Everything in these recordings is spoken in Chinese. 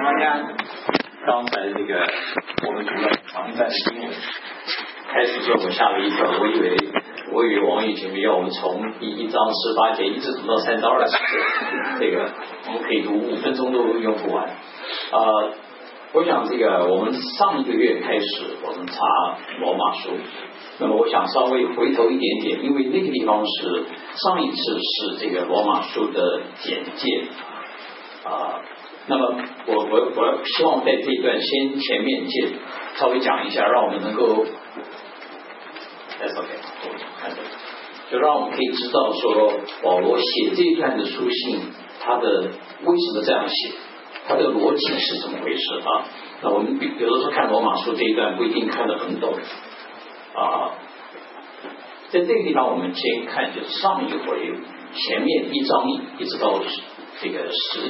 大家刚才这个我们读了长一段经文，开始之后我吓了一跳，我以为王宇姐妹要我们从第1章18节一直读到3章20节，这个我们可以读5分钟都用不完。我想这个我们上一个月开始我们查罗马书，那么我想稍微回头一点点，因为那个地方是上一次是这个罗马书的简介那么我希望在这一段先前面稍微讲一下，让我们能够，that's OK， 就让我们可以知道说保罗写这一段的书信，他的为什么这样写，他的逻辑是怎么回事啊？那我们有的时候看罗马书这一段不一定看得很懂在这个地方我们先看就是上一回前面1章一直到这个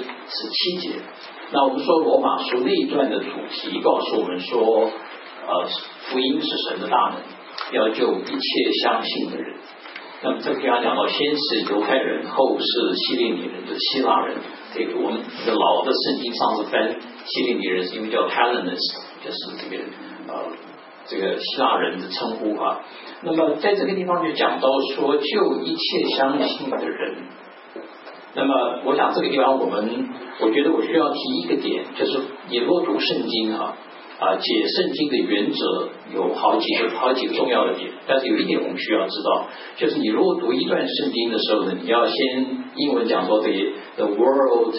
17节。那我们说罗马书那一段的主题告诉我们说福音是神的大能，要救一切相信的人。那么这个地方讲到先是犹太人，后是希利尼人，就是希腊人。这个我们这个老的圣经上是翻希利尼人是因为叫 Hellenist， 就是这个希腊人的称呼那么在这个地方就讲到说救一切相信的人。那么我想这个地方我觉得我需要提一个点，就是你如果读圣经解圣经的原则有好几个重要的点，但是有一点我们需要知道，就是你如果读一段圣经的时候呢，你要先英文讲说the world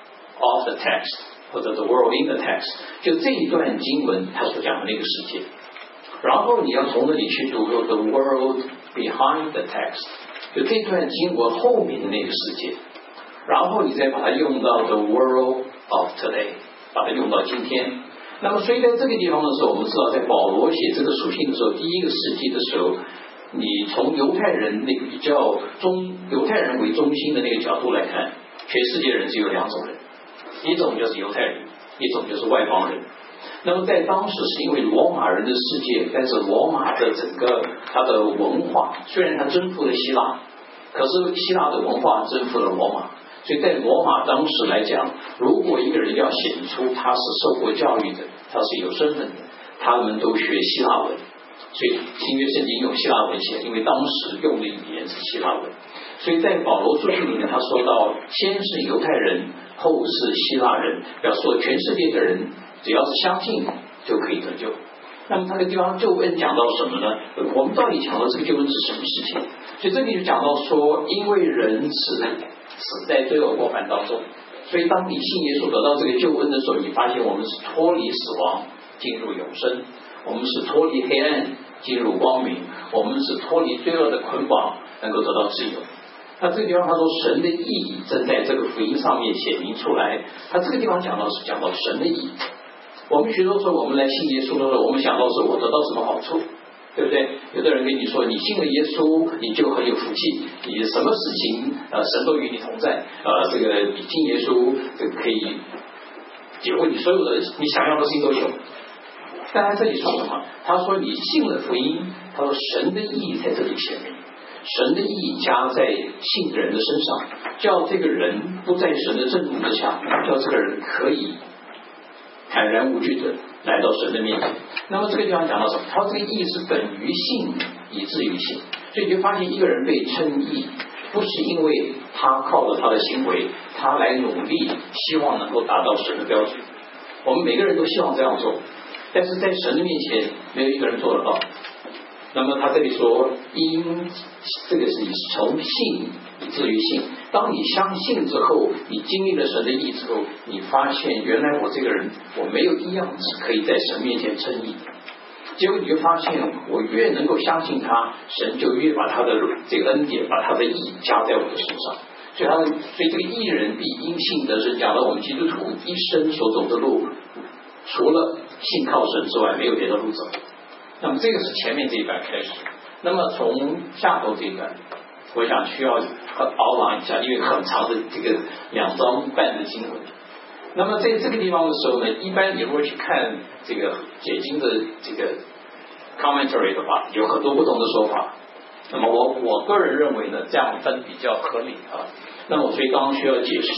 of the text 或者 the world in the text， 就这一段经文它所讲的那个世界，然后你要从那里去读说 the world behind the text， 就这段经文后面的那个世界，然后你再把它用到 the world of today， 把它用到今天。那么所以在这个地方的时候，我们知道在保罗写这个书信的时候，第一个世纪的时候，你从犹太人那个比较犹太人为中心的那个角度来看，全世界人只有2种人，一种就是犹太人，一种就是外邦人。那么在当时是因为罗马人的世界，但是罗马的整个它的文化，虽然它征服了希腊，可是希腊的文化征服了罗马，所以在罗马当时来讲，如果一个人要显出他是受过教育的，他是有身份的，他们都学希腊文，所以新约圣经用希腊文写，因为当时用的语言是希腊文。所以在保罗书信里面他说到先是犹太人，后是希腊人，表示说全世界的人只要是相信就可以得救。那么这个地方救恩讲到什么呢？我们到底讲到这个救恩是什么事情？所以这里就讲到说，因为人死在罪恶过犯当中，所以当你信耶稣得到这个救恩的时候，你发现我们是脱离死亡进入永生，我们是脱离黑暗进入光明，我们是脱离罪恶的捆绑能够得到自由。那这个地方他说神的意义正在这个福音上面显明出来，他这个地方讲到神的意义。我们许多时候我们来信耶稣的时候，我们想到是我得到什么好处，对不对？有的人跟你说你信了耶稣你就很有福气，你什么事情神都与你同在这个你信耶稣这个可以解决你所有的你想要的事情都有。但他这里说什么？他说你信了福音，他说神的意义在这里显明，神的意义加在信的人的身上，叫这个人不在神的震怒之下，叫这个人可以坦然无惧的来到神的面前。那么这个地方讲到什么？他这个义是本于信以至于信，所以你就发现一个人被称义，不是因为他靠着他的行为，他来努力希望能够达到神的标准。我们每个人都希望这样做，但是在神的面前没有一个人做得到。那么他这里说这个是你从信以至于信，当你相信之后，你经历了神的义之后，你发现原来我这个人我没有一样子可以在神面前称义。结果你就发现我越能够相信他，神就越把他的这个恩典把他的义加在我的身上。所以这个义人必因信得生，讲到我们基督徒一生所走的路，除了信靠神之外没有别的路走。那么这个是前面这一段开始，那么从下头这一段我想需要熬朗一下，因为很长的这个2章半的经文。那么在这个地方的时候呢，一般你如果去看这个解经的这个 commentary 的话，有很多不同的说法。那么我个人认为呢，这样分比较合理那么所以刚刚需要解释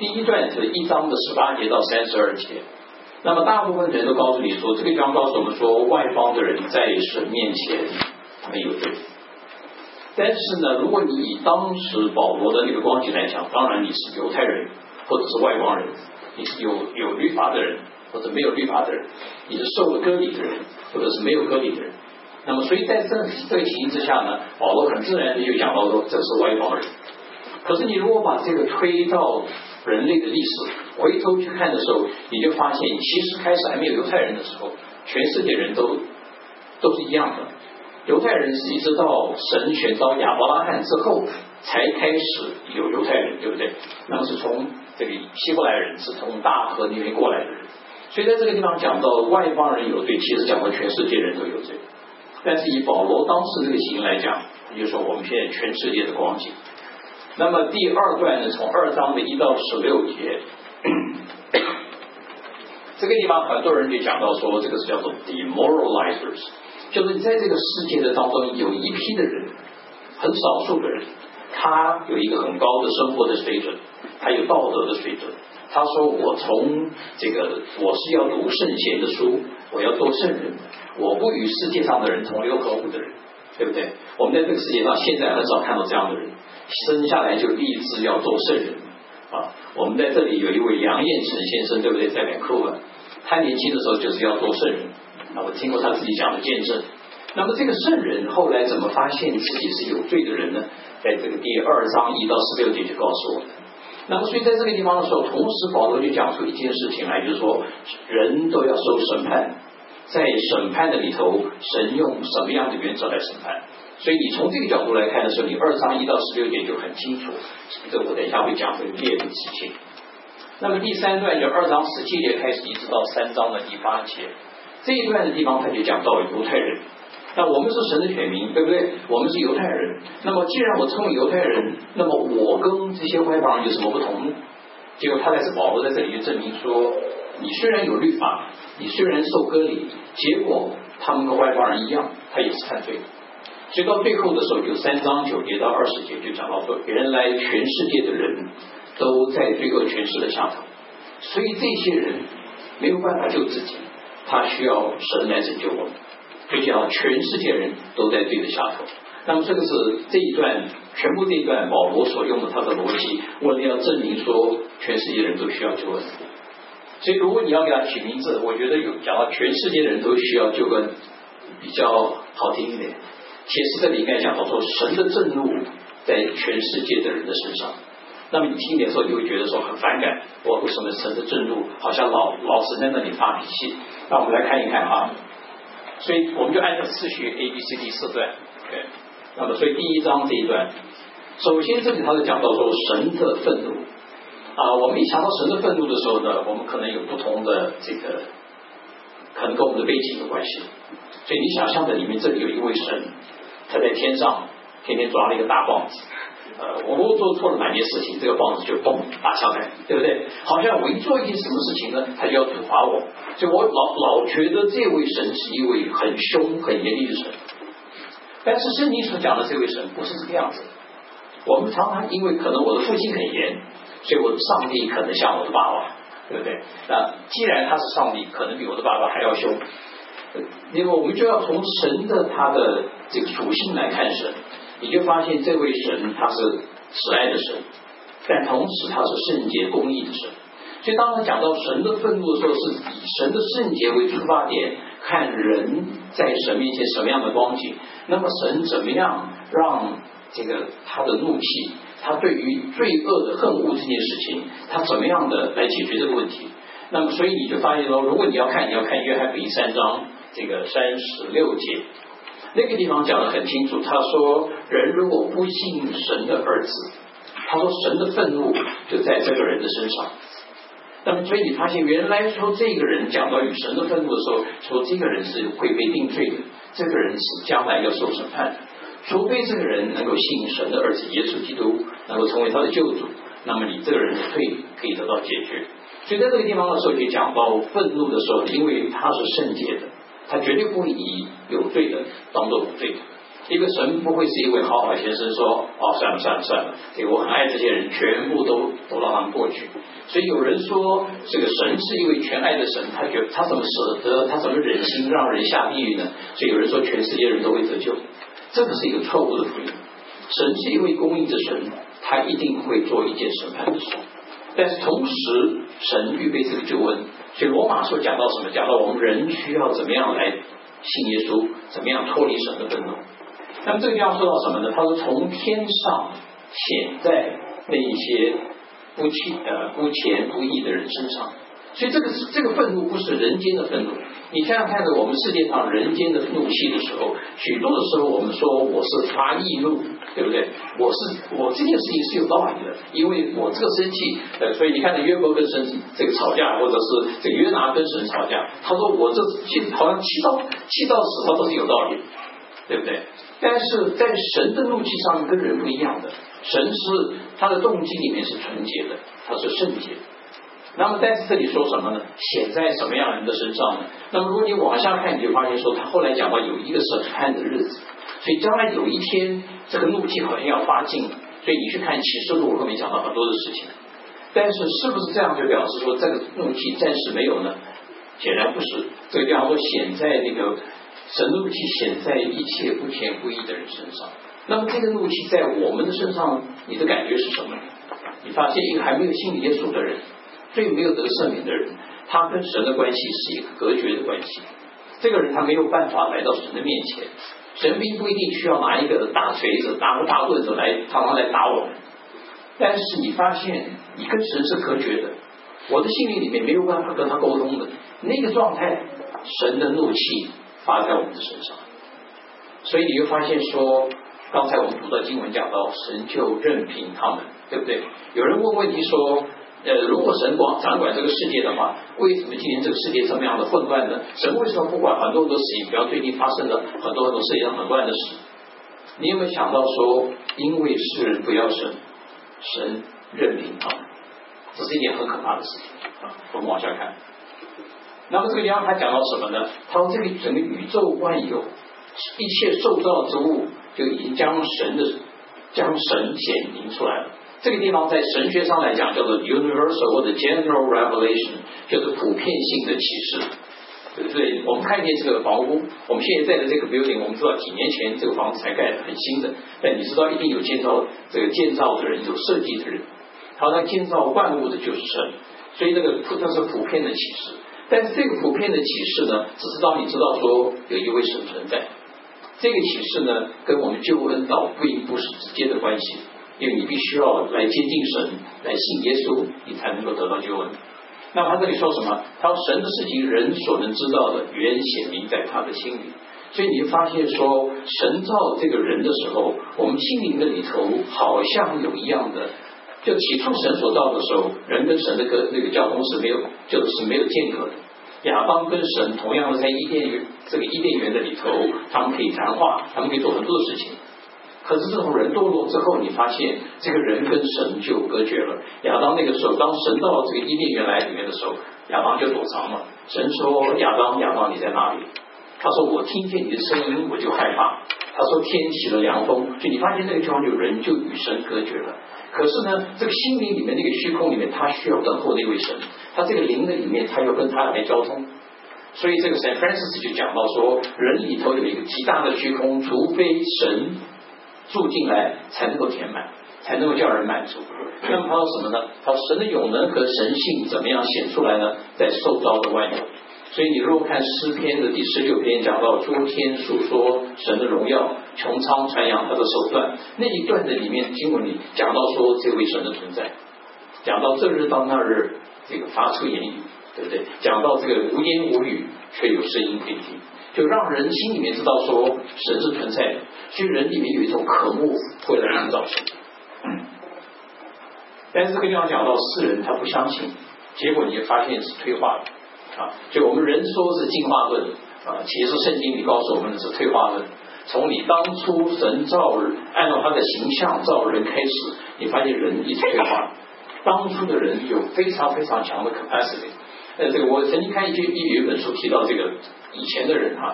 第一段是1章的18节到32节。那么大部分人都告诉你说，这个地方告诉我们说，外邦的人在神面前他们有罪。但是呢，如果你以当时保罗的那个光景来讲，当然你是犹太人或者是外邦人，你是有律法的人或者没有律法的人，你是受了割礼的人或者是没有割礼的人。那么所以在这个情形之下呢，保罗很自然的就讲到说这是外邦人。可是你如果把这个推到人类的历史回头去看的时候，你就发现其实开始还没有犹太人的时候，全世界人都是一样的。犹太人是一直到神选召亚伯拉罕之后才开始有犹太人，对不对？那么是从这个希伯来人，是从大河那边过来的人。所以在这个地方讲到外邦人有罪，其实讲到全世界人都有罪。但是以保罗当时这个情形来讲，也就是说我们现在全世界的光景。那么第二段呢，从2章的1到16节，这个地方很多人就讲到说，这个是叫做 demoralizers， 就是在这个世界的当中有一批的人，很少数的人，他有一个很高的生活的水准，他有道德的水准。他说我从这个我是要读圣贤的书，我要做圣人，我不与世界上的人同流合污的人，对不对？我们在这个世界上现在很少看到这样的人，生下来就立志要做圣人啊。我们在这里有一位杨彦成先生，对不对？在美库啊，他年轻的时候就是要做圣人啊，我听过他自己讲的见证。那么这个圣人后来怎么发现自己是有罪的人呢？在这个第2章1到16节就告诉我们。那么所以在这个地方的时候，同时保罗就讲出一件事情来，就是说人都要受审判，在审判的里头，神用什么样的原则来审判？所以你从这个角度来看的时候，你2章1到16节就很清楚。这个我等一下会讲这个列的事情。那么第3段就2章17节开始，一直到3章的第8节，这一段的地方他就讲到犹太人。那我们是神的选民，对不对？我们是犹太人。那么既然我称为犹太人，那么我跟这些外邦人有什么不同呢？结果他在这保罗在这里就证明说，你虽然有律法，你虽然受割礼，结果他们跟外邦人一样，他也是犯罪的。所以到最后的时候，就3章9节到20节就讲到说，原来全世界的人都在罪恶权势的下头，所以这些人没有办法救自己，他需要神来拯救我们。所以讲全世界人都在罪的下头。那么这个是这一段全部这一段保罗所用的他的逻辑，为了要证明说全世界人都需要救恩。所以如果你要给他取名字，我觉得有讲到全世界人都需要救恩比较好听一点。其实这里应该讲到说神的震怒在全世界的人的身上。那么你听的时候，你会觉得说很反感，为什么神的震怒好像老是在那里发脾气？那我们来看一看啊。所以我们就按照次序 A B C D 4段，对。那么所以第1章这一段，首先这里他就讲到说神的愤怒啊。我们一想到神的愤怒的时候呢，我们可能有不同的这个，可能跟我们的背景有关系。所以你想象的里面这里有一位神，他在天上天天抓了一个大棒子。我如果做错了哪件事情，这个棒子就嘣打下来，对不对？好像我一做一件什么事情呢，他就要处罚我。所以我老觉得这位神是一位很凶很严厉的神。但是圣经所讲的这位神不是这个样子。我们常常因为可能我的父亲很严，所以我的上帝可能像我的爸爸，对不对？那既然他是上帝，可能比我的爸爸还要凶。因为我们就要从神的他的这个属性来看神，你就发现这位神他是慈爱的神，但同时他是圣洁公义的神。所以当他讲到神的愤怒的时候，是以神的圣洁为出发点，看人在神面前什么样的光景，那么神怎么样让这个他的怒气，他对于罪恶的恨恶这件事情，他怎么样的来解决这个问题。那么所以你就发现说，如果你要看约翰福音3章这个36节，那个地方讲得很清楚。他说人如果不信神的儿子，他说神的愤怒就在这个人的身上。那么所以你发现原来说这个人讲到与神的愤怒的时候，说这个人是会被定罪的，这个人是将来要受审判的，除非这个人能够信神的儿子耶稣基督，能够成为他的救主，那么你这个人的罪可以得到解决。所以在这个地方的时候就讲到愤怒的时候，因为他是圣洁的，他绝对不会以有罪的当作无罪的， 一个神不会是一位好好先生说算了，这个我很爱这些人，全部都让他们过去。所以有人说这个神是一位全爱的神，他觉得他怎么舍得，他怎么忍心让人下地狱呢？所以有人说全世界人都会得救，这个是一个错误的福音。神是一位公义的神，他一定会做一件审判的事，但是同时神预备这个救恩。所以罗马书讲到什么？讲到我们人需要怎么样来信耶稣，怎么样脱离神的愤怒。那么这个地方说到什么呢？他说从天上显在那一些不虔不义的人身上。所以这个愤怒不是人间的愤怒。你想想看着我们世界上人间的怒气的时候，许多的时候我们说我是发义怒，对不对？我这件事情是有道理的，因为我这个生气，所以你看约伯跟神这个吵架，或者是这个约拿跟神吵架，他说我这好像气到死，他都是有道理，对不对？但是在神的怒气上跟人不一样的，神是他的动机里面是纯洁的，他是圣洁的。那么在这里说什么呢？显在什么样人的身上呢？那么如果你往下看，你就发现说他后来讲到有一个审判的日子，所以将来有一天这个怒气好像要发尽了。所以你去看启示录后面讲到很多的事情，但是是不是这样就表示说这个怒气暂时没有呢？显然不是。这个地方说显在那个神怒气显在一切不虔不义的人身上。那么这个怒气在我们的身上，你的感觉是什么呢？你发现一个还没有信耶稣的人，最没有得赦免的人，他跟神的关系是一个隔绝的关系。这个人他没有办法来到神的面前，神并不一定需要拿一个大锤子、拿个大棍子常常来打我们。但是你发现你跟神是隔绝的，我的心灵里面没有办法跟他沟通的那个状态，神的怒气发在我们的身上。所以你会发现说，刚才我们读到经文讲到神就任凭他们，对不对？有人问问题说，如果神掌管这个世界的话，为什么今天这个世界这么样的混乱呢？神为什么不管很多事情？比方最近发生了很多世界上很乱的事，你有没有想到说，因为世人不要神，神任凭他们，这是一件很可怕的事情啊！我们往下看。那么这个地方他讲到什么呢？他说这个整个宇宙万有一切受造之物就已经将神显明出来了。这个地方在神学上来讲叫做 universal 或者 general revelation， 就是普遍性的启示，对不对？我们看见这个房屋，我们现在在的这个 building， 我们知道几年前这个房子才盖的，很新的，但你知道一定有建造的人，有设计的人，他建造万物的就是神，所以这是普遍的启示。但是这个普遍的启示呢，只是当你知道说有一位神存在，这个启示呢跟我们救恩倒并不是直接的关系，因为你必须要来接近神，来信耶稣，你才能够得到救恩。那么他这里说什么？他说神的事情人所能知道的，原显明在他的心里。所以你就发现说，神造这个人的时候，我们心灵的里头好像有一样的，就起初神所造的时候，人跟神的那个交通是没有间隔的。亚当跟神同样的在伊甸园的里头，他们可以谈话，他们可以做很多的事情。可是这种人堕落之后，你发现这个人跟神就隔绝了。亚当那个时候，当神到这个伊甸园来里面的时候，亚当就躲藏了。神说：“亚当，亚当，你在哪里？”他说：“我听见你的声音，我就害怕。”他说：“天起了凉风。”所以你发现那个地方有人就与神隔绝了。可是呢，这个心灵里面那个虚空里面，他需要等候那位神。他这个灵的里面，他要跟他来交通。所以这个 Saint Francis 就讲到说，人里头有一个极大的虚空，除非神住进来才能够填满，才能够叫人满足。那么他说什么呢？他说神的永能和神性怎么样显出来呢？在受造的万有。所以你如果看诗篇的第16篇，讲到诸天述说神的荣耀，穹苍传扬他的手段，那一段的里面经文里讲到说这位神的存在，讲到这日到那日这个发出言语，对不对？讲到这个无言无语却有声音可以听，就让人心里面知道说神是存在的，所以人里面有一种渴慕会来寻找神。但是这个地方讲到世人他不相信，结果你就发现是退化的啊。就我们人说是进化论啊，其实圣经里告诉我们的是退化论。从你当初神造人，按照他的形象造人开始，你发现人一直退化。当初的人有非常非常强的 capacity。这个我曾经看有一本书提到这个以前的人哈，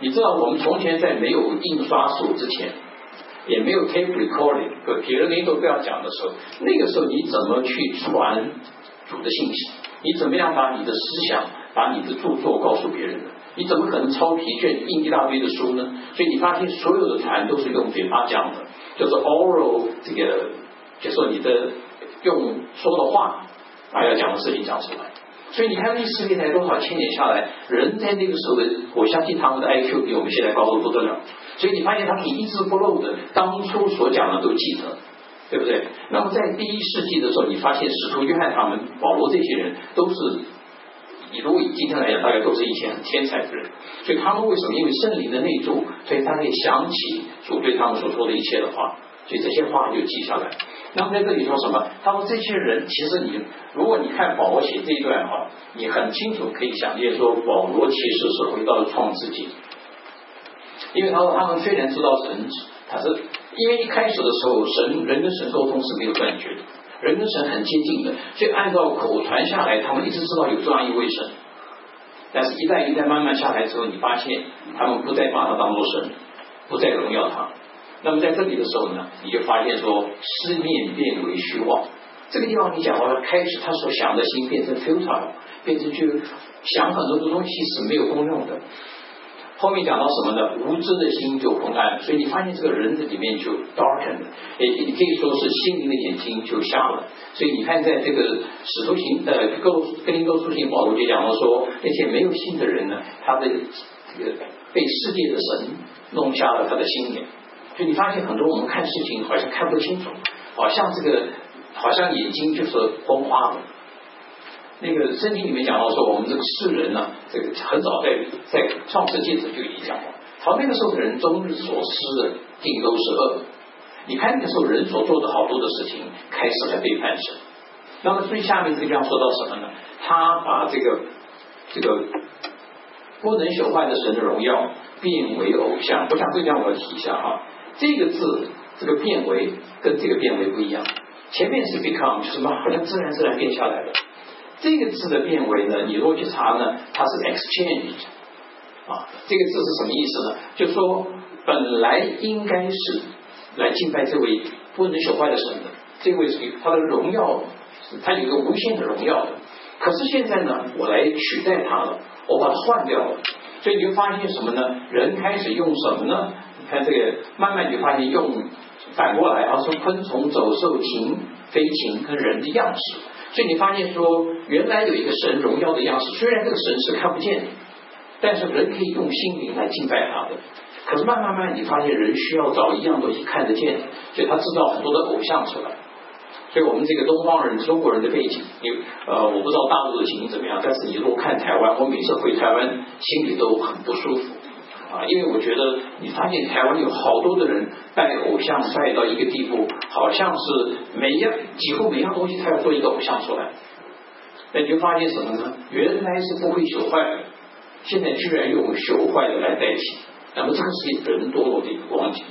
你知道我们从前在没有印刷术之前，也没有 tape recording， 别人那都不要讲的时候，那个时候你怎么去传主的信息？你怎么样把你的思想、把你的著作告诉别人呢？你怎么可能抄疲倦印一大堆的书呢？所以你发现所有的传都是用嘴巴讲的，就是 oral 这个，就是说你的用说的话，把要讲的事情讲出来。所以你看历史历代多少千年下来，人在那个时候的，我相信他们的 IQ 比我们现在高得不得了。所以你发现他们一字不漏的当初所讲的都记得，对不对？那么在第一世纪的时候，你发现使徒约翰他们、保罗这些人都是，如果以今天来讲，大概都是一些很天才的人。所以他们为什么？因为圣灵的内住，所以他可以想起主对他们所说的一切的话，所以这些话就记下来。那么在这里说什么？他说这些人其实如果你看保罗写这一段话，你很清楚可以想见说，保罗其实是回到了创世纪，因为他说他们虽然知道神，他是因为一开始的时候，人跟神沟通是没有断绝的，人跟神很接近的，所以按照口传下来，他们一直知道有这样一位神。但是一代一代慢慢下来之后，你发现他们不再把他当作神，不再荣耀他。那么在这里的时候呢，你就发现说，思念变为虚妄。这个地方你讲到开始，他所想的心变成 futile， 变成去想很多的东西是没有功用的。后面讲到什么呢？无知的心就昏暗，所以你发现这个人的里面就 darkened， 你可以说是心灵的眼睛就瞎了。所以你看，在这个使徒行哥林多书信，保罗就讲到说，那些没有信的人呢，他的这个被世界的神弄瞎了他的心眼。所以你发现很多我们看事情好像看不清楚，好像眼睛就是昏花的。那个圣经里面讲到说，我们这个世人呢，这个很早在创世纪就已经讲过，好，那个时候的人终日所思的尽都是恶。你看那个时候人所做的好多的事情，开始来背叛神。那么最下面这个地方说到什么呢？他把这个不能朽坏的神的荣耀变为偶像。我想这个地方我要提一下哈，这个字这个变为跟这个变为不一样，前面是 become， 就是什么好像自然变下来的。这个字的变为呢，你如果去查呢，它是 exchange 啊，这个字是什么意思呢？就是说本来应该是来敬拜这位不能朽坏的神的，这位是他的荣耀，他有一个无限的荣耀的。可是现在呢，我来取代他了，我把它换掉了。所以你会发现什么呢？人开始用什么呢？你看这个，慢慢你就发现用反过来，说昆虫、走兽、禽、飞禽跟人的样式。所以你发现说，原来有一个神荣耀的样式，虽然这个神是看不见的，但是人可以用心灵来敬拜他的。可是慢慢你发现人需要找一样东西看得见，所以他制造很多的偶像出来。所以我们这个东方人、中国人的背景，我不知道大陆的情形怎么样，但是你如果看台湾，我每次回台湾心里都很不舒服啊，因为我觉得你发现台湾有好多的人拜偶像拜到一个地步，好像是几乎每样东西他要做一个偶像出来。那你就发现什么呢？原来是不会朽坏的，现在居然用朽坏的来代替。那么这个是人堕落的一个光景。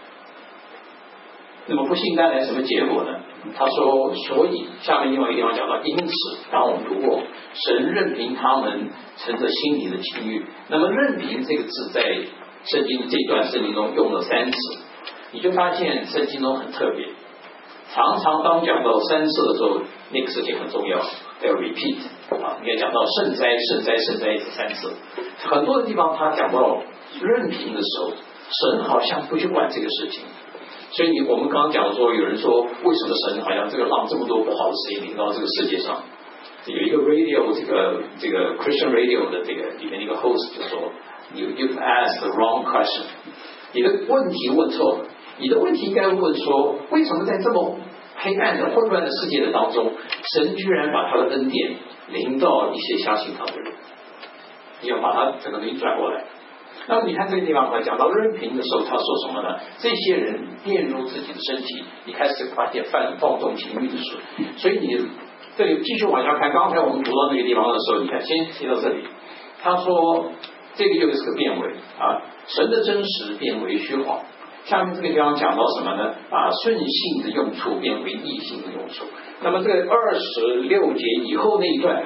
那么不信带来什么结果呢？他说，所以下面另外一个地方讲到，因此，然后我们读过，神任凭他们乘着心里的情欲。那么任凭这个字在圣经这段圣经中用了3次，你就发现圣经中很特别，常常当讲到3次的时候，那个事情很重要，要 repeat 啊，应该讲到圣哉圣哉圣哉3次。很多的地方他讲到任凭的时候，神好像不去管这个事情。所以我们刚刚讲说，有人说为什么神好像让这么多不好的事情临到这个世界上？有一个 radio 这个 Christian radio 的这个里面一个 host 就说 you've asked the wrong question， 你的问题问错了，你的问题应该问说，为什么在这么黑暗的混乱的世界的当中，神居然把他的恩典临到一些相信他的人？你要把他整个东西转过来。那么你看这个地方讲到任凭的时候，他说什么呢？这些人陷入自己的身体，你开始发现放纵情欲的事。所以你这里继续往下看，刚才我们读到那个地方的时候，你看先提到这里，他说这个就是个变为啊，神的真实变为虚谎。下面这个地方讲到什么呢？把顺性的用处变为异性的用处。那么这个26节以后那一段，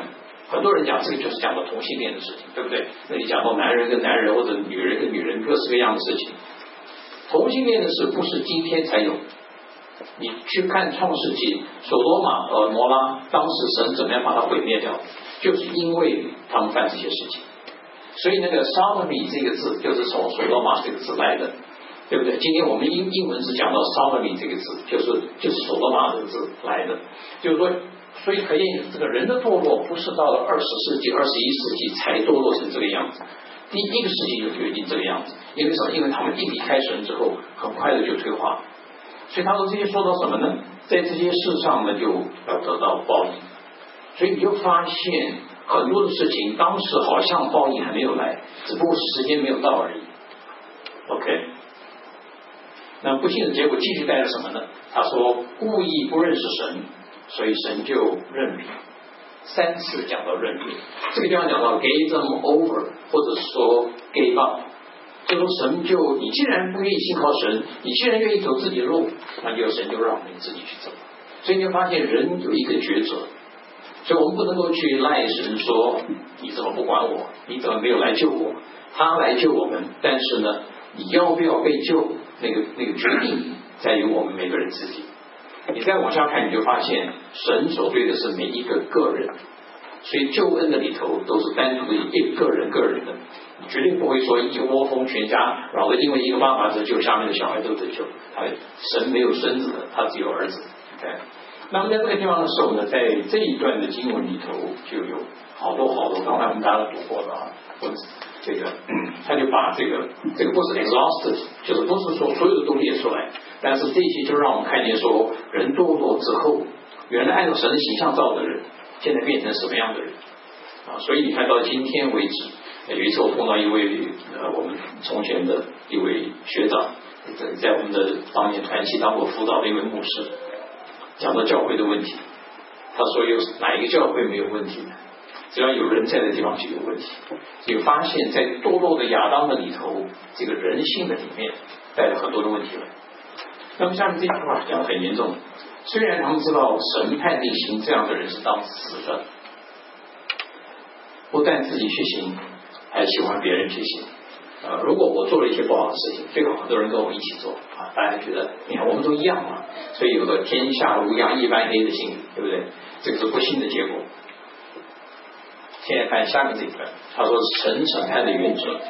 很多人讲这个就是讲到同性恋的事情，对不对？那你讲到男人跟男人或者女人跟女人各式各样的事情，同性恋的事不是今天才有。你去看创世纪，所罗玛和摩拉，当时神怎么样把它毁灭掉，就是因为他们犯这些事情。所以那个 sodomy 这个字就是从所罗玛这个字来的，对不对？今天我们英文只讲到 sodomy 这个字，就是所罗玛这个字来的，就是说，所以可见这个人的堕落不是到了20世纪、21世纪才堕落成这个样子，第一个世纪就决定这个样子。因为什么？因为他们一离开神之后，很快的就退化。所以他说这些说到什么呢？在这些事上呢，就要得到报应。所以你就发现很多的事情，当时好像报应还没有来，只不过时间没有到而已。OK， 那不幸的结果继续带来什么呢？他说故意不认识神，所以神就任凭。3次讲到任凭，这个地方讲到 gave them over， 或者说 gave up。就说神就你既然不愿意信靠神，你既然愿意走自己的路，那就神就让你自己去走。所以你就发现人有一个抉择，所以我们不能够去赖神说你怎么不管我，你怎么没有来救我，他来救我们，但是呢你要不要被救，那个决定在于我们每个人自己。你再往下看，你就发现神所对的是每一个个人，所以救恩的里头都是单独的一个人的，你绝对不会说一窝蜂全家，然后因为一个爸爸得救，下面的小孩都得救。神没有孙子的，他只有儿子。Okay？ 那么在这个地方的时候呢，在这一段的经文里头就有好多，刚才我们大家都读过了啊。这个他就把这个不是 exhausted， 就是不是说所有的都列出来，但是这些就让我们看见说，人堕落之后，原来按照神的形象造的人，现在变成什么样的人啊？所以你看到今天为止，有一次我碰到一位我们从前的一位学长，在我们的当年团契当过辅导的一位牧师，讲到教会的问题，他说有哪一个教会没有问题呢？只要有人在的地方就有问题。所以发现在堕落的亚当的里头，这个人性的里面带了很多的问题来。那么下面这句话讲得很严重，虽然他们知道审判内心这样的人是当死的，不但自己去行，还喜欢别人去行。如果我做了一些不好的事情，最好很多人跟我一起做啊，大家觉得你看我们都一样嘛，所以有个天下无恙一般黑的心理，对不对？这个是不幸的结果。现在看下面这一段，他说神审判的原则，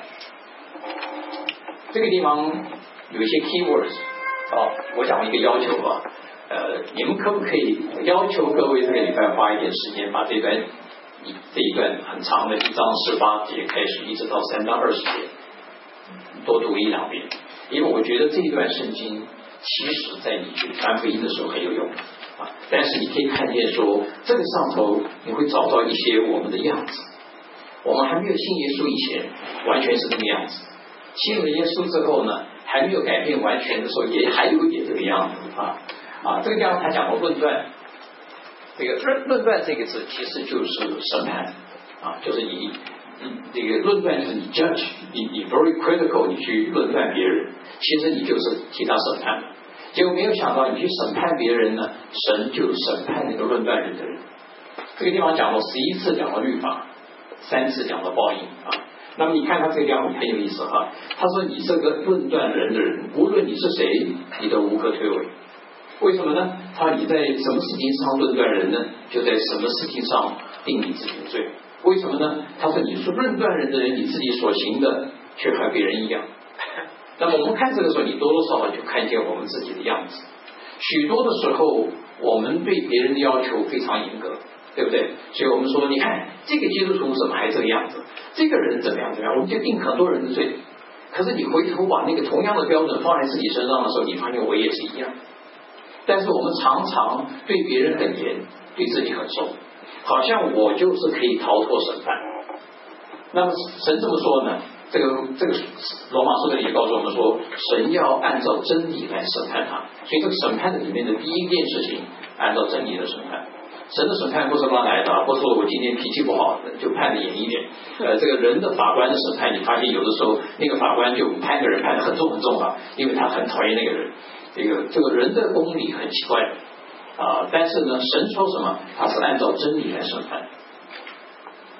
这个地方有一些 keywords 我想一个要求吧，你们可不可以要求各位这个礼拜花一点时间，把这一段很长的1章18节开始，一直到3章20节，多读1-2遍，因为我觉得这一段圣经其实在你去传福音的时候很有用但是你可以看见说，这个上头你会找到一些我们的样子。我们还没有信耶稣以前，完全是这个样子；信了耶稣之后呢，还没有改变完全的时候，也还有一点这个样子这个地方他讲到论断，这个论断这个字其实就是审判就是你这个论断就是你 judge， 你 very critical， 你去论断别人，其实你就是替他审判。结果没有想到你去审判别人呢，神就审判那个论断人的人。这个地方讲到11次讲到律法，3次讲到报应那么你看他这个地方很有意思他说你这个论断人的人，无论你是谁，你都无可推诿。为什么呢？他说你在什么事情上论断人呢，就在什么事情上定你自己的罪。为什么呢？他说你是论断人的人，你自己所行的却和别人一样。那么我们看这个时候，你多多少少就看见我们自己的样子。许多的时候，我们对别人的要求非常严格，对不对？所以我们说，你看这个基督徒怎么还这个样子？这个人怎么样？我们就定很多人的罪。可是你回头把那个同样的标准放在自己身上的时候，你发现我也是一样。但是我们常常对别人很严，对自己很松，好像我就是可以逃脱审判。那么神怎么说呢？这个罗马书的也告诉我们说，神要按照真理来审判他。所以这个审判的里面的第一件事情，按照真理的审判。神的审判不是乱来的不是说我今天脾气不好就判的严一点。这个人的法官的审判，你发现有的时候那个法官就判个人判的很重因为他很讨厌那个人。这个人的公理很奇怪但是呢，神说什么，他是按照真理来审判。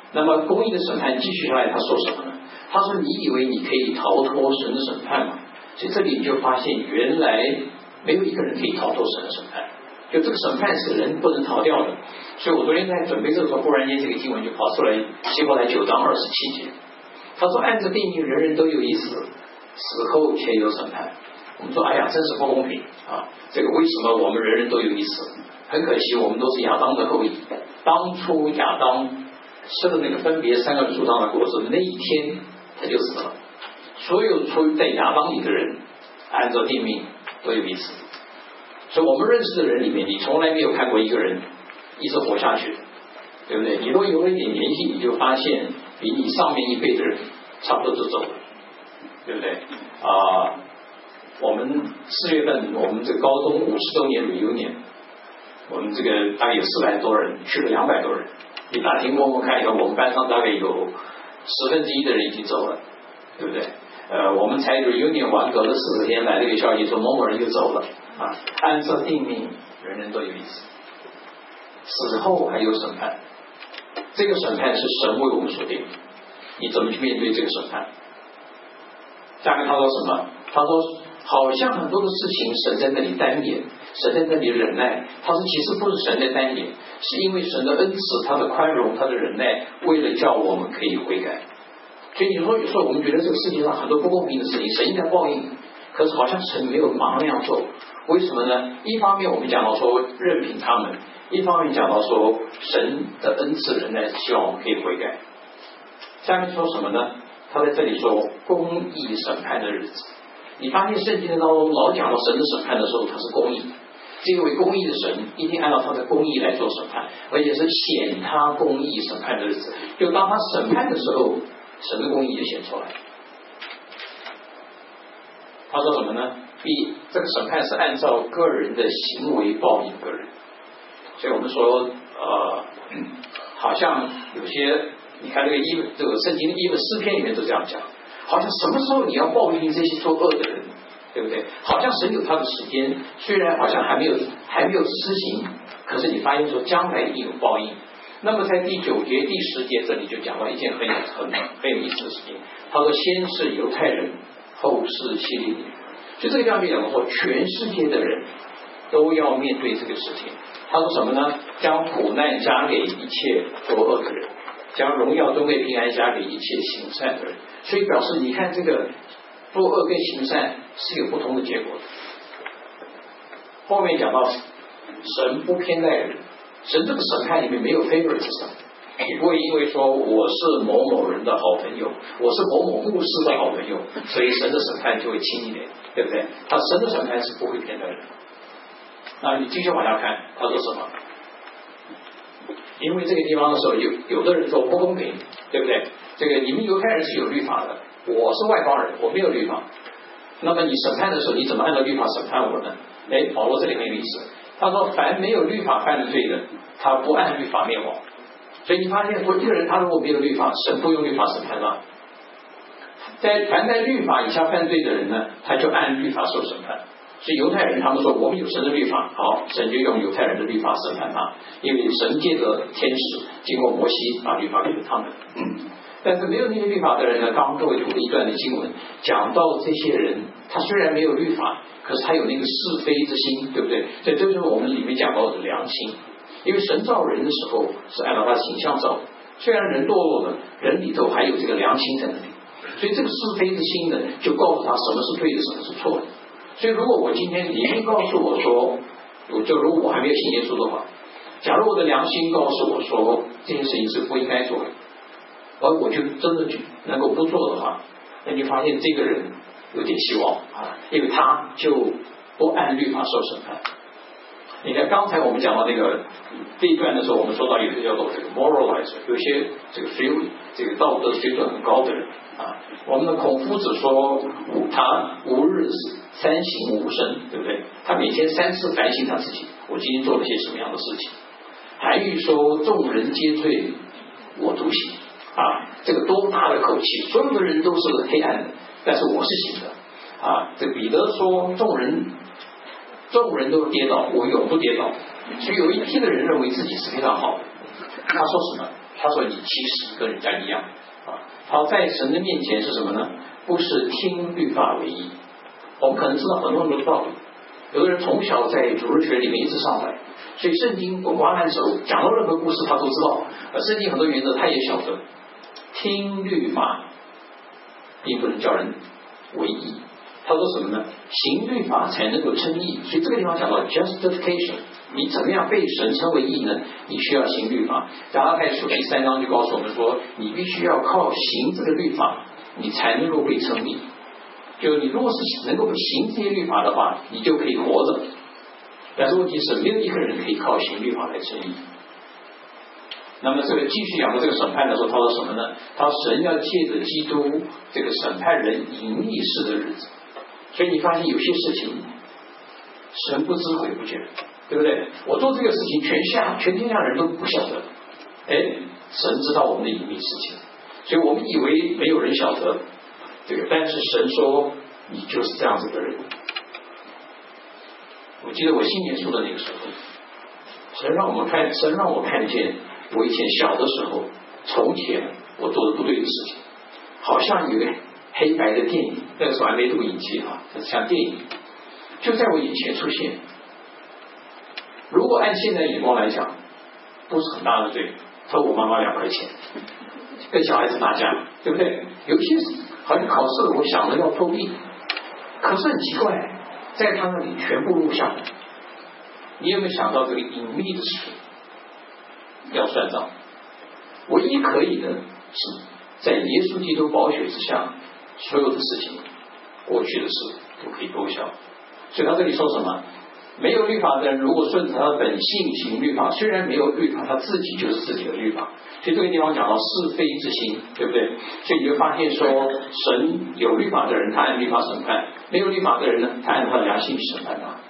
那么公义的审判继续下来，他说什么呢？他说：“你以为你可以逃脱神的审判吗？”所以这里你就发现，原来没有一个人可以逃脱神的审判，就这个审判是人不能逃掉的。所以我昨天在准备这个时候，忽然间这个经文就跑出来，希伯来9章27节，他说：“按着定命，人人都有一死，死后且有审判。”我们说：“哎呀，真是不公平啊！这个为什么我们人人都有一死？很可惜，我们都是亚当的后裔。当初亚当吃了那个分别三个树上的果子，那一天他就死了。所有出在亚当里的人，按照定命都有一死。所以我们认识的人里面，你从来没有看过一个人一直活下去，对不对？你若有了一点年纪，你就发现比你上面一辈的人差不多就走了，对不对？我们4月份我们这个高中50周年旅游年，我们这个大概有400多人，去了200多人。你打听摸摸看一下，我们班上大概有1/10的人已经走了，对不对？我们才reunion完隔了40天来了一个消息说某某人就走了啊。按照定命，人人都有一死，死后还有审判。这个审判是神为我们所定，你怎么去面对这个审判？下面他说什么？他说好像很多的事情神在那里单点，神在那里忍耐。他说其实不是神在单点，是因为神的恩慈，他的宽容，他的忍耐，为了叫我们可以悔改。所以你说有时候我们觉得这个世界上很多不公平的事情，神应该报应，可是好像神没有马上那样做。为什么呢？一方面我们讲到说任凭他们，一方面讲到说神的恩慈忍耐是希望我们可以悔改。下面说什么呢？他在这里说公义审判的日子。你发现圣经当中老讲到神的审判的时候，他是公义，这位公义的神一定按照他的公义来做审判，而且是显他公义审判的日子。就当他审判的时候，神的公义也显出来。他说什么呢？这个审判是按照个人的行为报应个人。所以我们说好像有些你看这个圣经的诗篇里面都这样讲，好像什么时候你要报应这些做恶的人，对不对？好像神有他的时间，虽然好像还没有施行，可是你发现说将来一定有报应。那么在第9节、第10节这里就讲到一件很有意思的事情。他说先是犹太人，后是希利尼。就这个地方就讲到说，全世界的人都要面对这个事情。他说什么呢？将苦难加给一切作恶的人，将荣耀尊贵平安加给一切行善的人。所以表示你看这个作恶跟行善是有不同的结果的。后面讲到神不偏待人，神这个审判里面没有 favoritism， 你不会因为说我是某某人的好朋友，我是某某牧师的好朋友，所以神的审判就会轻一点，对不对？他神的审判是不会偏待人。那你继续往下看，他说什么？因为这个地方的时候有的人说不公平，对不对？这个你们犹太人是有律法的，我是外邦人，我没有律法。那么你审判的时候，你怎么按照律法审判我呢？保罗这里很有意思，他说凡没有律法犯罪的，他不按律法灭亡。所以你发现说一个人他如果没有律法，神不用律法审判他。凡在律法以下犯罪的人呢，他就按律法受审判。所以犹太人他们说我们有神的律法，好，神就用犹太人的律法审判他，因为神借着天使经过摩西把律法给了他们。但是没有那些律法的人呢，刚刚各位读了一段的经文，讲到这些人他虽然没有律法，可是他有那个是非之心，对不对？所以这就是我们里面讲到的良心。因为神造人的时候是按照他的形象造的，虽然人堕落了，人里头还有这个良心在那里，所以这个是非之心呢，就告诉他什么是对的，什么是错的。所以如果我今天你先告诉我说，如果我还没有信耶稣的话，假如我的良心告诉我说这件事情是不应该做的，而我就真的能够不做的话，那你发现这个人有点希望啊，因为他就不按律法受审判。你看刚才我们讲到这一段的时候，我们说到有一个叫做这个 moralizer， 有些这个道德水准很高的人啊。我们的孔夫子说他5日3省吾身，对不对？他每天3次反省他自己，我今天做了些什么样的事情。韩愈说众人皆醉我独醒啊，这个多大的口气，所有的人都是黑暗的，但是我是醒的啊。这个彼得说众人都跌倒，我永不跌倒。所以有一批的人认为自己是非常好的。他说什么？ 他说你其实跟人家一样啊。他在神的面前是什么呢？不是听律法为义。我们可能知道很多很多道理，有的人从小在主日学里面一直上来，所以圣经滚瓜烂熟，讲到任何故事他都知道。圣经很多原则他也晓得，听律法并不能叫人为义。他说什么呢？行律法才能够称义。所以这个地方讲到 justification， 你怎么样被神称为义呢？你需要行律法。加拉太书第3章就告诉我们说，你必须要靠行这个律法，你才能够被称义。就你如果是能够行这些律法的话，你就可以活着。但是问题是，没有一个人可以靠行律法来称义。那么这个继续讲到这个审判的时候，他说什么呢？他说神要借着基督这个审判人隐秘式的日子。所以你发现有些事情神不知鬼不觉，对不对？我做这个事情全天下人都不晓得，神知道我们的隐秘事情，所以我们以为没有人晓得这个，但是神说你就是这样子的人。我记得我信耶稣的那个时候，神让我看见我以前小的时候，从前我做的不对的事情，好像有个黑白的电影，那个时候还没录影机啊，像电影就在我眼前出现。如果按现在眼光来讲，不是很大的罪，偷我妈妈2块钱，跟小孩子打架，对不对？有些好像考试我想了要作弊，可是很奇怪，在他那里全部录下来。你有没有想到这个隐秘的事要算账？唯一可以的是在耶稣基督宝血之下，所有的事情过去的事都可以勾销。所以他这里说什么？没有律法的人如果顺着他的本性行律法，虽然没有律法，他自己就是自己的律法。所以这个地方讲到是非之心，对不对？所以你就发现说，神有律法的人他按律法审判，没有律法的人呢，他按他的良心审判他。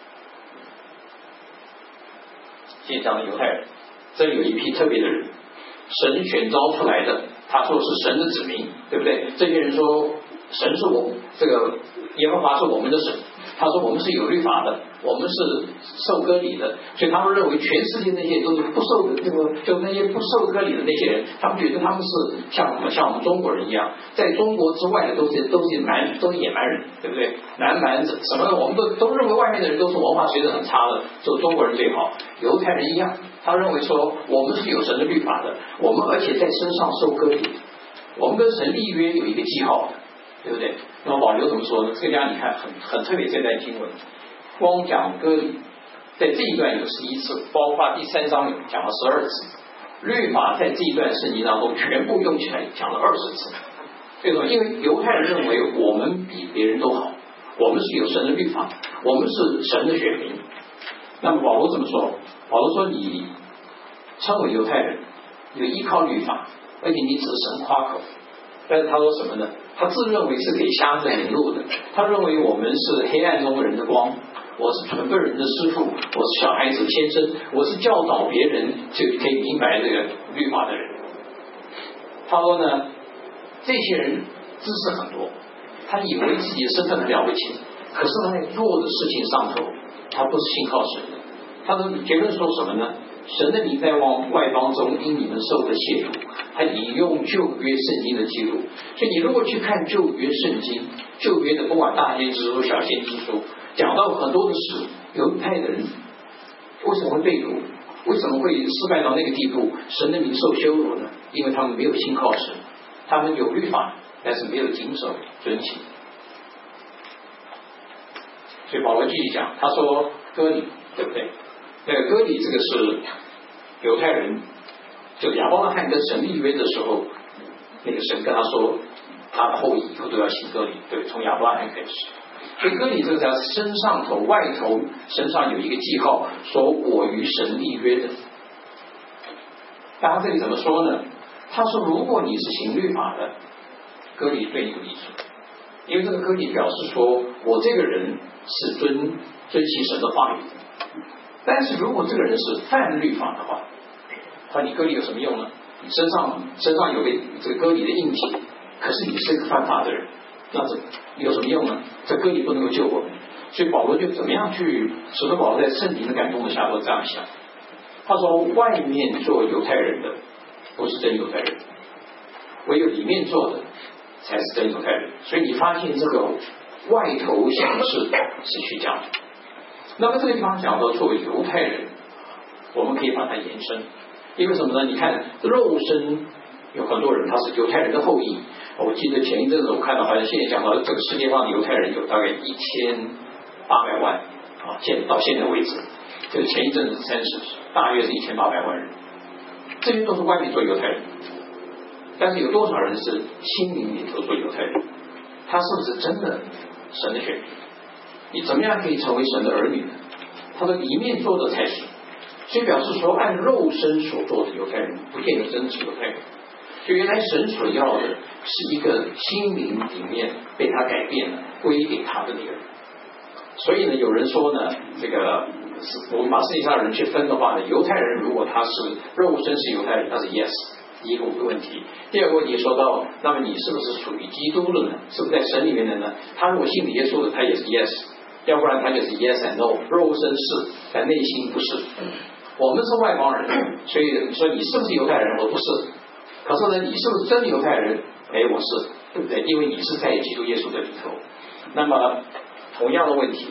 现在讲的犹太人，这里有一批特别的人，神选召出来的，他说是神的子民，对不对？这些人说神是我这个耶和华是我们的神，他说我们是有律法的，我们是受割礼的，所以他们认为全世界那些都是不受的，这个就那些不受割礼的那些人，他们觉得他们是像我们中国人一样，在中国之外的都是野蛮人，对不对？南蛮者什么的，我们都认为外面的人都是文化水准很差的，只有中国人最好。犹太人一样，他认为说我们是有神的律法的，我们而且在身上受割礼，我们跟神立约有一个记号的，对不对？那么保罗怎么说呢？这个地方你看很特别，这段经文光讲割礼，在这一段有11次，包括第3章有讲了12次，律法在这一段圣经当中全部用起来讲了20次。为什么？因为犹太人认为我们比别人都好，我们是有神的律法，我们是神的选民。那么保罗怎么说？保罗说你称为犹太人，你依靠律法，而且你指神夸口。但是他说什么呢？他自认为是给瞎子引路的，他认为我们是黑暗中人的光，我是纯笨人的师傅，我是小孩子先生，我是教导别人就可以明白这个律法的人。他说呢，这些人知识很多，他以为自己的身份很了不起，可是他在做的事情上头，他不是信靠神的。他的结论说什么呢？神的名在外邦中因你们受的亵渎，他引用旧约圣经的记录。所以你如果去看旧约圣经，旧约的不管大先知书、小先知书，讲到很多的事，犹太的人为什么会被掳？为什么会失败到那个地步？神的名受羞辱呢？因为他们没有信靠神，他们有律法，但是没有谨守遵行。所以保罗继续讲，他说割礼，对不对？那个割礼这个是犹太人，就亚伯拉罕跟神立约的时候，那个神跟他说，他的后裔以后都要行割礼，对，从亚伯拉罕开始。所以割礼这个在身上头、外头身上有一个记号，说我与神立约的。但他这里怎么说呢？他说，如果你是行律法的，割礼对你有益处，因为这个割礼表示说我这个人是遵行神的话语。但是如果这个人是犯律法的话，那你割礼有什么用呢？你身上有个这个割礼的印记，可是你是一个犯法的人，那这有什么用呢？这割礼不能够救我们。所以保罗就怎么样去使得保罗在圣灵的感动的下都这样想。他说，外面做犹太人的不是真犹太人，唯有里面做的才是真犹太人。所以你发现这个外头形式是虚假的。那么这个地方讲到作为犹太人，我们可以把它延伸，因为什么呢？你看肉身有很多人他是犹太人的后裔。我记得前一阵子我看到好像现在讲到这个世界上的犹太人有大概1800万啊，到现在为止，这个前一阵子大约是1800万人，这些都是外面做犹太人。但是有多少人是心灵里头做犹太人？他是不是真的神的选民？你怎么样可以成为神的儿女呢？他说里面做的才是，所以表示说按肉身所做的犹太人不见得真是犹太人。就原来神所要的是一个心灵里面被他改变了归给他的那个人。所以呢，有人说呢，这个我们把世界上的人去分的话呢，犹太人如果他是肉身是犹太人，他是 yes， 一个问题。第二个问题说到，那么你是不是属于基督了呢？是不是在神里面的呢？他如果信耶稣的，他也是 yes， 要不然他就是 yes and no， 肉身是，但内心不是。我们是外邦人，所以说你是不是犹太人？我不是。可是呢，你是不是真犹太人？我是，对不对？因为你是在基督耶稣的里头。那么同样的问题，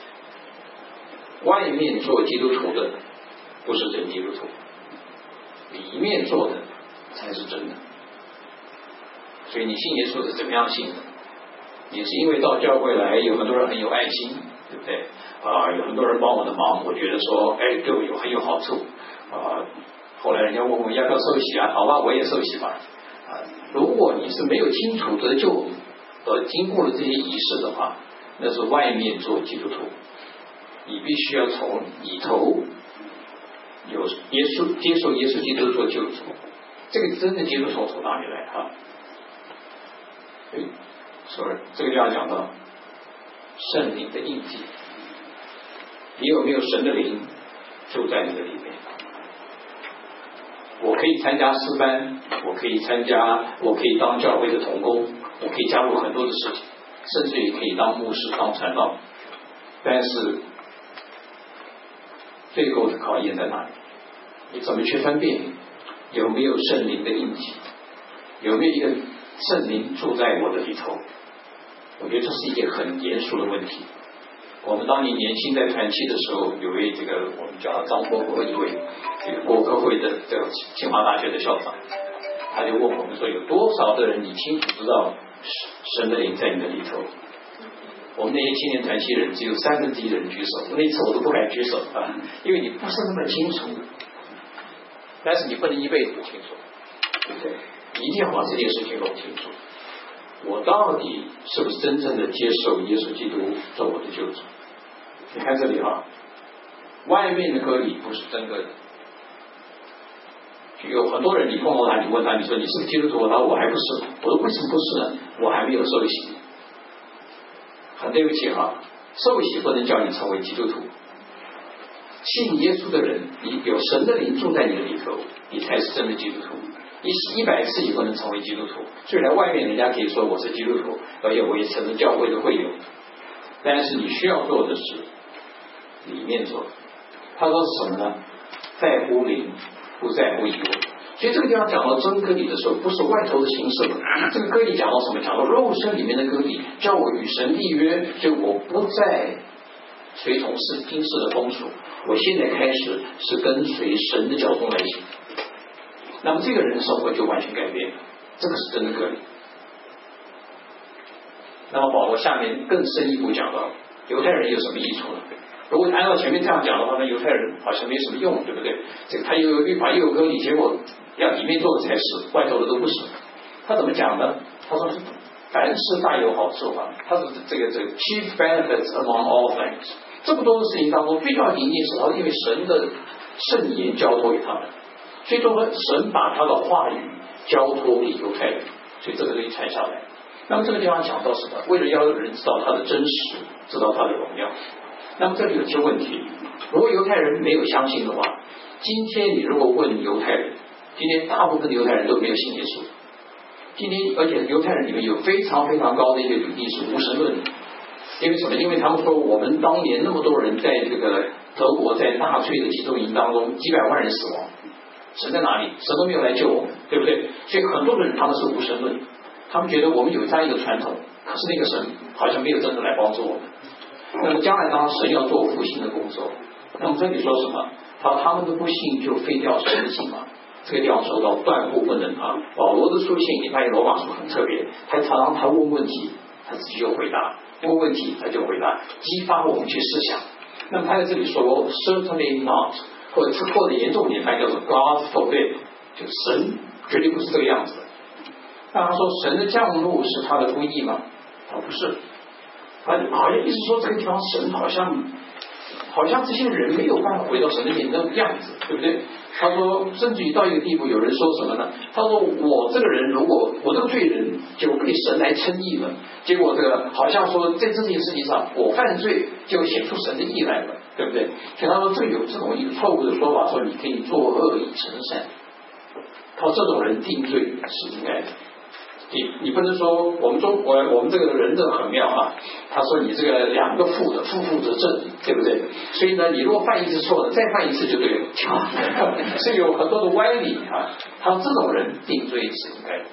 外面做基督徒的不是真基督徒，里面做的才是真的。所以你信耶稣是怎么样信的？也是因为到教会来，有很多人很有爱心，对不对？有很多人帮我的忙，我觉得说，对我很有好处。后来人家问我要不要受洗啊？好吧，我也受洗吧。如果你是没有清楚得救经过了这些仪式的话，那是外面做基督徒。你必须要从里头有接受耶稣基督做救主。这个真的基督徒从哪里来啊？这个就要讲到圣灵的印记。你有没有神的灵住在你的里面？我可以参加诗班，我可以当教会的同工，我可以加入很多的事情，甚至于可以当牧师、当传道。但是最后的考验在哪里？你怎么去分辨有没有圣灵的印记？有没有一个圣灵住在我的里头？我觉得这是一件很严肃的问题。我们当年年轻在团契的时候，有位我们叫张伯伯，一位国科会的清华大学的校长，他就问我们说，有多少的人你清楚知道神的灵在你的里头？我们那些青年团契人只有1/3的人举手，那一次我都不敢举手啊，因为你不是那么清楚。但是你不能一辈子不清楚，对不对？你一定要把这件事情弄清楚。我到底是不是真正的接受耶稣基督做我的救主？你看这里外面的割礼不是真割礼。有很多人你碰到他，你问他，你说你是不是基督徒？他说我还不是。我说为什么不是呢？我还没有受洗。很对不起受洗不能叫你成为基督徒。信耶稣的人，你有神的灵住在你的里头，你才是真的基督徒。你洗100次也不能成为基督徒。虽然外面人家可以说我是基督徒，而且我也承认教会的会友，但是你需要做的是里面做。他说是什么呢？在乎灵，不在乎以为。所以这个地方讲到真割礼的时候，不是外头的形式了。这个割礼讲到什么？讲到肉身里面的割礼，叫我与神立约，所以我不再随从今世的风俗，我现在开始是跟随神的教宗来行。那么这个人的生活就完全改变了，这个是真的割礼。那么保罗下面更深一步讲到犹太人有什么益处呢？如果按照前面这样讲的话，那犹太人好像没什么用，对不对？这个他又有律法又有割礼，结果要里面做的才是，外头的都不是。他怎么讲呢？他说凡事大有好处他是这个 chief benefits among all things。这么多的事情当中，最重要的一件事，他是因为神的圣言交托给他们，所以说神把他的话语交托给犹太人，所以这个可以传下来。那么这个地方讲到什么？为了要人知道他的真实，知道他的荣耀。那么这里有些问题，如果犹太人没有相信的话，今天你如果问犹太人，今天大部分的犹太人都没有信耶稣。今天而且犹太人里面有非常非常高的一个比例是无神论的。因为什么？因为他们说我们当年那么多人在这个德国在纳粹的集中营当中，几百万人死亡， 神在哪里？神都没有来救我们，对不对？所以很多的人他们是无神论，他们觉得我们有这样一个传统，可是那个神好像没有真的来帮助我们。那么将来当神要做复兴的工作，那么这里说什么？他们的不信就废掉神的信嘛。这个地方说到断乎不能啊。保罗的书信，你发现罗马书很特别，他常常问问题，他自己就回答；问问题，他就回答，激发我们去思想。那么他在这里说 certainly not， 或者严重点翻译叫做 God forbid， 就神绝对不是这个样子的。那他说神的降怒是他的不义吗？他不是，他好像意思说这个地方神好像这些人没有办法回到神的面那个样子，对不对？他说甚至于到一个地步，有人说什么呢？他说我这个人，如果我这个罪人就被神来称义了，结果这个好像说在这件事情上我犯罪就显出神的义来了，对不对？所以他说这有这种一个错误的说法，说你可以作恶以成善，他说这种人定罪是应该的。你不能说我们这个人真的很妙啊！他说你这个两个负的，负则正，对不对？所以呢，你如果犯一次错了，再犯一次就对了，所以有很多的歪理啊。他说这种人定罪是应该的。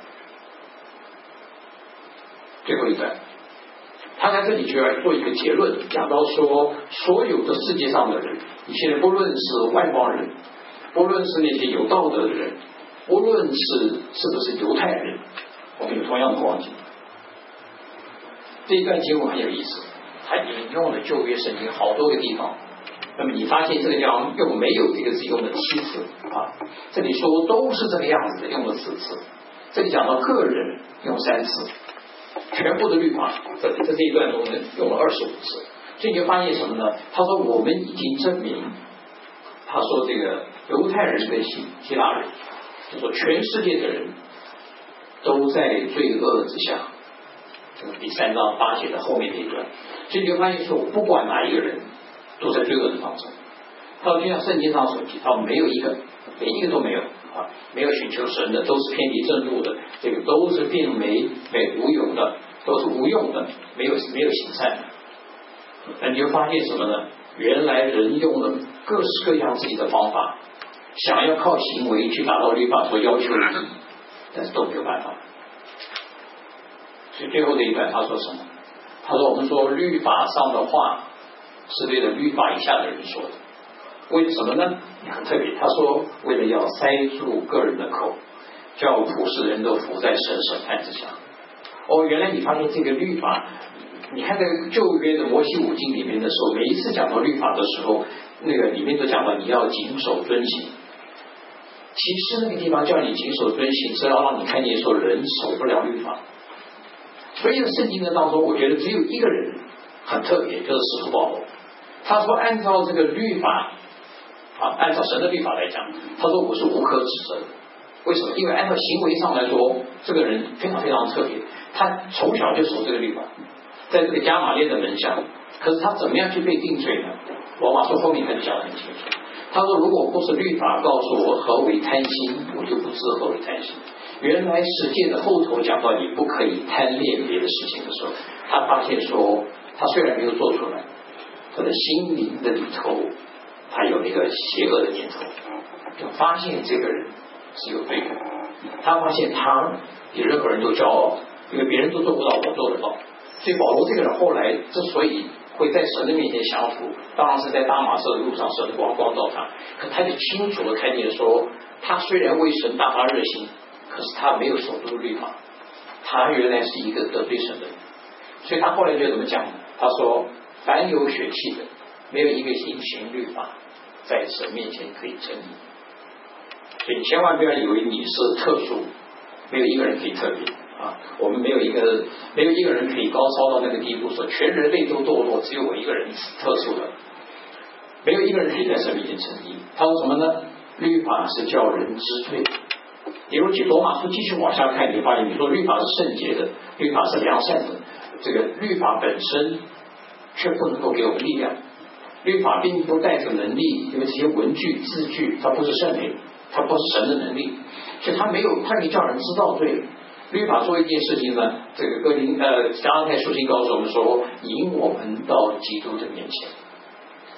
最后一段，他在这里就要做一个结论，讲到说，所有的世界上的人，你现在不论是外邦人，不论是那些有道德的人，不论是不是犹太人。我们有同样的光景。这一段经文很有意思，它引用了旧约圣经好多个地方。那么你发现这个地方用没有这个字用了7次啊，这里说都是这个样子的用了4次，这里讲到个人用3次，全部的律法在这一段中用了25次。所以你就发现什么呢？他说我们已经证明，他说这个犹太人跟希腊人，就说全世界的人都在罪恶之下，这个第3章8节的后面这一段，所以你就发现说，不管哪一个人都在罪恶的当中。他说就像圣经上所提到，没有一个，每一个都没有啊，没有寻求神的，都是偏离正路的，这个都是变无有的，都是无用的，没有行善的。那你就发现什么呢？原来人用了各式各样自己的方法，想要靠行为去达到律法所要求的，但是都没有办法。所以最后这一段他说什么？他说我们说律法上的话是为了律法以下的人说的，为了什么呢？很特别，他说为了要塞住个人的口，叫普世人都服在神审判之下。原来你发现这个律法，你看在旧约的摩西五经里面的时候，每一次讲到律法的时候，那个里面都讲到你要谨守遵行。其实那个地方叫你谨守遵行，是要让你看见说人守不了律法。所以圣经的当中，我觉得只有一个人很特别，就是使徒保罗。他说按照这个律法按照神的律法来讲，他说我是无可指责的。为什么？因为按照行为上来说，这个人非常非常特别，他从小就守这个律法，在这个加马列的门下。可是他怎么样去被定罪呢？罗马书后面他就讲得很清楚。他说如果不是律法告诉我何为贪心，我就不知何为贪心。原来十诫的后头讲到你不可以贪恋别的事情的时候，他发现说他虽然没有做出来，他的心灵的里头他有那个邪恶的念头，就发现这个人是有罪的。他发现他比任何人都骄傲，因为别人都做不到，我做得到。所以保罗这个人后来之所以会在神的面前降服，当然是在大马色的路上神光照他，可他就清楚的看见说，他虽然为神大发热心，可是他没有守住律法，他原来是一个得罪神的人。所以他后来就怎么讲？他说凡有血气的，没有一个行律法在神面前可以称义。所以你千万不要以为你是特殊，没有一个人可以特别啊！我们没有一个人可以高超到那个地步，说全人类都堕落，只有我一个人是特殊的。没有一个人可以在神面前称义。他说什么呢？律法是叫人知罪。比如罗马书继续往下看，你发现你说律法是圣洁的，律法是良善的，这个律法本身却不能够给我们力量。律法并不带着能力，因为这些文句字句它不是圣灵，它不是神的能力，所以它可以叫人知道罪。律法做一件事情呢，这个加拉太书信告诉我们说，引我们到基督的面前。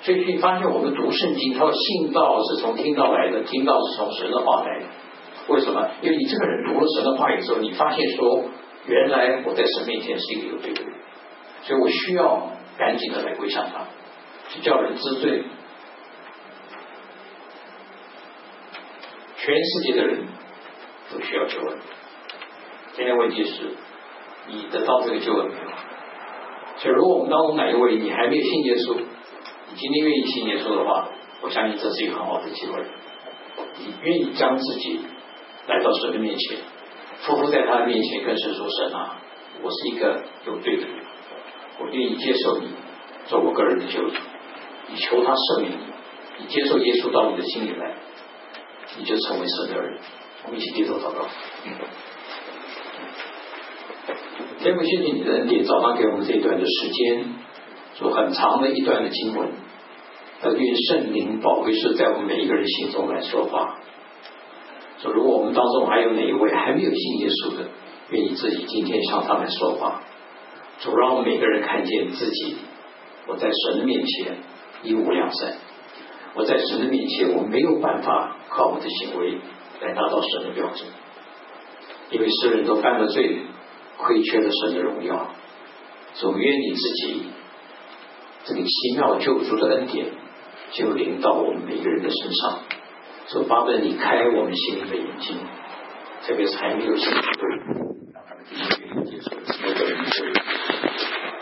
所以你发现我们读圣经，他说信道是从听到来的，听到是从神的话来的。为什么？因为你这个人读了神的话语之后，你发现说，原来我在神面前是一个有罪的人，所以我需要赶紧的来归向他，去叫人知罪。全世界的人都需要救恩。今天问题是，你得到这个救恩没有？所以如果我们当中哪一位你还没有信耶稣，你今天愿意信耶稣的话，我相信这是一个很好的机会。你愿意将自己来到神的面前，匍匐在他的面前，跟神说：神啊，我是一个有罪的人，我愿意接受你做我个人的救主，你求他赦免你，你接受耶稣到你的心里来，你就成为神的人。我们一起低头祷告。天父，谢谢你的恩典，早上给我们这一段的时间，做很长的一段的经文，愿圣灵宝贵是在我们每一个人心中来说话。说如果我们当中还有哪一位还没有信耶稣的，愿意自己今天向他们说话。主，让我们每个人看见自己，我在神的面前一无良善，我在神的面前我没有办法靠我的行为来达到神的标准，因为世人都犯了罪，亏缺了神的荣耀。主，愿你自己这个奇妙救赎的恩典就临到我们每个人的身上。主，巴不得你开我们心里的眼睛，特别是还没有信主的